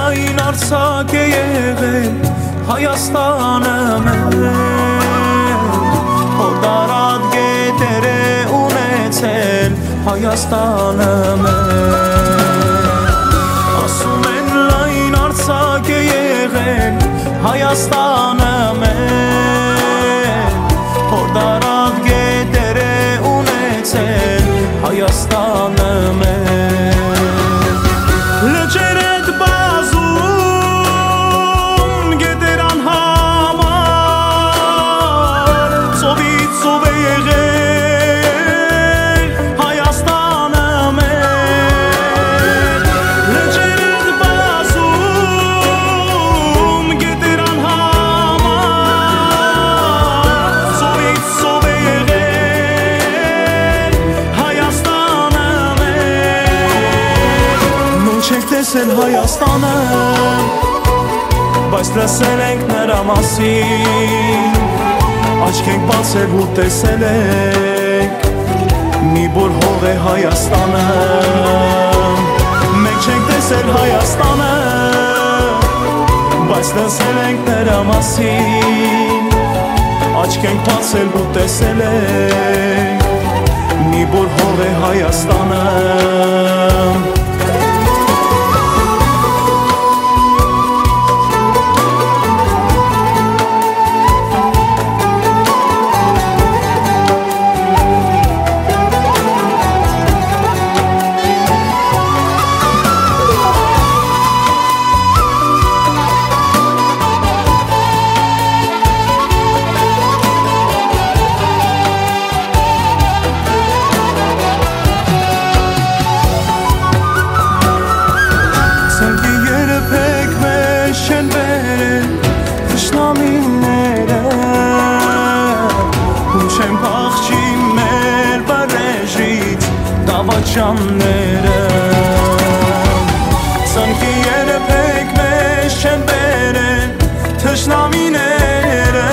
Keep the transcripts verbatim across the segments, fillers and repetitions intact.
լայն արձակ է եղել Հայաստանը մեր Հորդարատ գետեր է ունեցել Հայաստանը մեր Ասում են լայն արձակ է եղել Հայաստանը մեր Հորդարատ գետեր է ունեցել Հայաստանը մեր Լճեր էդ բազում գետեր անհամար Ծովից ծով է եղել Հայաստանը մեր Լճեր էդ բազում գետեր անհամար Ծովից ծով է եղել Հայաստանը մեր Մենք չենք տեսել Հայաստանը Բայց լսել ենք նրա մասին Աչք ենք բացել ու տեսել ենք Մի բոր հող է Հայաստանը Մենք չենք տեսել Հայաստանը Բայց լսել ենք նրա մասին Աչք ենք բացել ու տեսել ենք Մի բոր հող է Հայաստանը Դավաճանները Ծնկի երեփեք մեզ չեն բերեն թշնամիները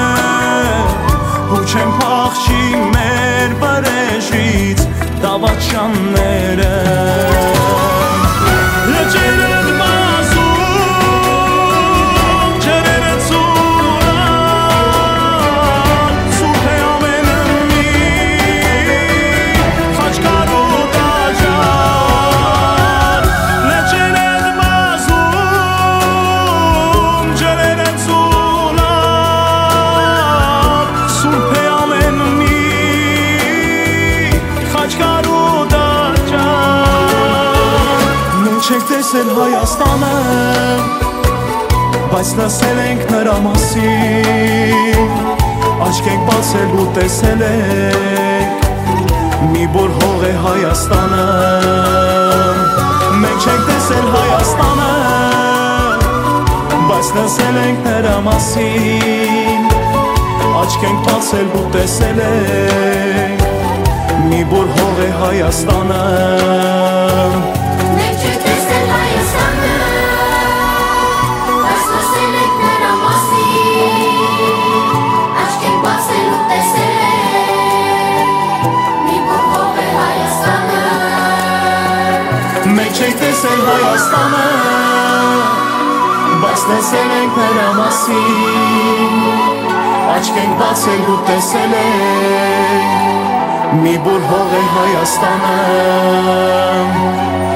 Ու չեն փախչի մեր վրեժից դավաճանները Լճեր են բազում ջրերը ծուրան Սուրբ է ամենը մի խաչքար Չենք տեսել Հայաստանը Բայց լսել ենք նրա մասին Աչք ենք բացել ու տեսել ենք Մի բոր հող է Հայաստանը Մենք չենք տեսել Հայաստանը Բայց լսել ենք նրա մասին Աչք ենք բացել ու տեսել ենք Մի բոր հող է Հայաստանը Մենք չենք տեսել Հայաստանը Բայց լսել ենք նրա մասին Աչք ենք բացել ու տեսել ենք Մի բոր հող է Հայաստանը